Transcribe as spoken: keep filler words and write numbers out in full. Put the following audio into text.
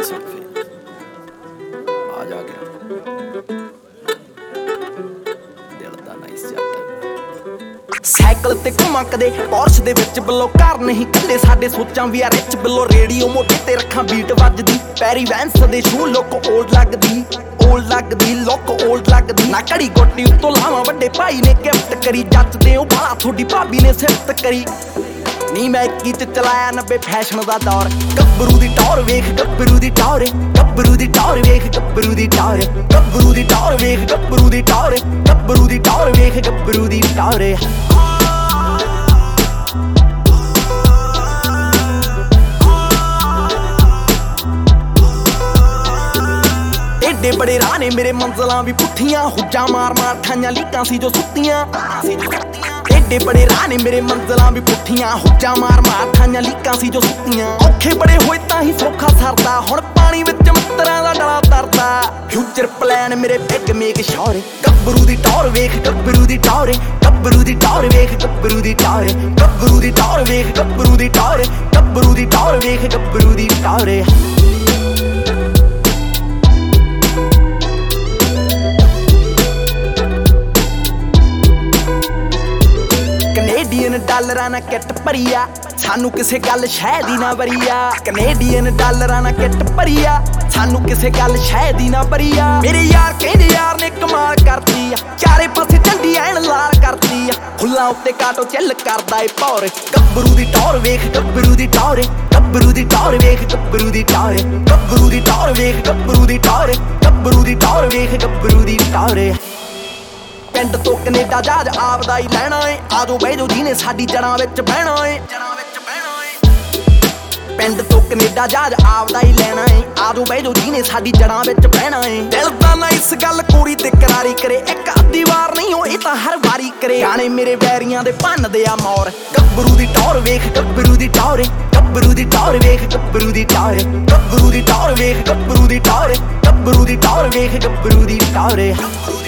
गल सुन फिर आ जा गया दिल दा नाइस जट साइकिल ते घुमां कदे पोर्श दे विच बिलो घर नहीं कल्ले साडे सोचां वी आ रिच बिलो रेडियो मोटे ते रखां बीट वजदी पैरी वैंस दे शू लोक ओल्ड लगदी ओल्ड लगदी लोक ओल्ड लगदी ना घड़ी गोटी उत्तों लावां वड्डे भाई ने गिफ्ट करी जचदे ओ बाला थोड़ी भाभी ने सिफत करी नी मैं इक्की च चलाया नब्बे फैशन दा दौर गब्बरू दी टौर वेख गब्बरू दी टौर गब्बरू दी टौर वेख गब्बरू दी टौर गब्बरू दी टौर वेख गब्बरू दी टौर गब्बरू दी टौर वेख गब्बरू दी टौर एडे बड़े राह ने मेरे मंजिलां भी पुठियां हुज्जा मार मार ठाइयां लीकां सी जो सुत्तियां एडे बड़े राह ने मेरे मंजिलां भी पुठियां हुज्जा मार मार ठाइयां लीकां सी जो सुत्तियां औखे बड़े होए तां ही सौखा सरदा हुण पानी विच मित्तरां दा डला तरदा फ्यूचर प्लान मेरे बिग मेक श्योर गब्बरू दी टौर वेख गब्बरू दी टौर गब्बरू दी टौर वेख गब्बरू दी टौर गब्बरू दी टौर वेख गब्बरू दी टौर गब्बरू दी टौर वेख गब्बरू दी टौर कनेडियन डालरां ना किट भरी आ सानू किसे गल शह दी ना वरी आ कनेडियन डालरां ना किट भरी आ सानू किसे गल शह दी ना वरी आ मेरे यार कहंदे यार ने कमाल करती आ चारे पासे झंडी ऐन लाल करती आ फुल्लां उत्ते काटो चिल करदा ए भौर गब्बरू दी टौर वेख गब्बरू दी टौर गब्बरू दी टौर वेख गब्बरू दी टौर गब्बरू दी टौर वेख गब्बरू दी टौर गब्बरू दी टौर वेख गब्बरू दी टौर पिंड तो कनेडा जहाज आपदा ही लैना है आजो बैजो जिने साडी जड़ां विच बहना है पिंड तो कनेडा जहाज आपदा ही लेना है आजो बैजो जिने साडी जड़ां विच बहना है दिल दा ना इस गल कोरी ते करारी करे एक अद्धी वार नहीं हो तां हर वारी करे गाने मेरे वैरियां दे भन्नदे आ मौर गब्बरू दी टौर वेख गब्बरू दी टौर गब्बरू दी टौर वेख गब्बरू दी टौर गब्बरू दी टौर वेख गब्बरू दी टौर गब्बरू दी टौर वेख गब्बरू दी टौर